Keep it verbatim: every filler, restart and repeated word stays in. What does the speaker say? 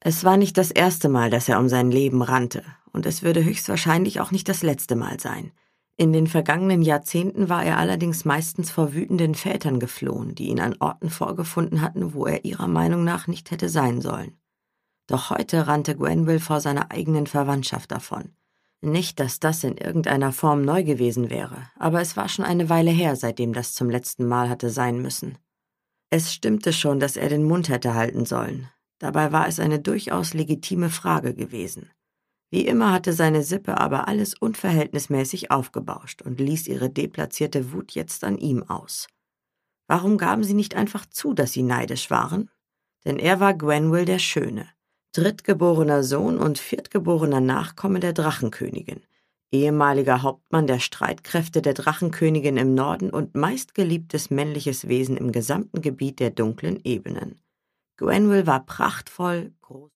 Es war nicht das erste Mal, dass er um sein Leben rannte, und es würde höchstwahrscheinlich auch nicht das letzte Mal sein. In den vergangenen Jahrzehnten war er allerdings meistens vor wütenden Vätern geflohen, die ihn an Orten vorgefunden hatten, wo er ihrer Meinung nach nicht hätte sein sollen. Doch heute rannte Gwenville vor seiner eigenen Verwandtschaft davon. Nicht, dass das in irgendeiner Form neu gewesen wäre, aber es war schon eine Weile her, seitdem das zum letzten Mal hatte sein müssen. Es stimmte schon, dass er den Mund hätte halten sollen. Dabei war es eine durchaus legitime Frage gewesen. Wie immer hatte seine Sippe aber alles unverhältnismäßig aufgebauscht und ließ ihre deplatzierte Wut jetzt an ihm aus. Warum gaben sie nicht einfach zu, dass sie neidisch waren? Denn er war Gwenville der Schöne, drittgeborener Sohn und viertgeborener Nachkomme der Drachenkönigin, ehemaliger Hauptmann der Streitkräfte der Drachenkönigin im Norden und meistgeliebtes männliches Wesen im gesamten Gebiet der dunklen Ebenen. Gwenville war prachtvoll, groß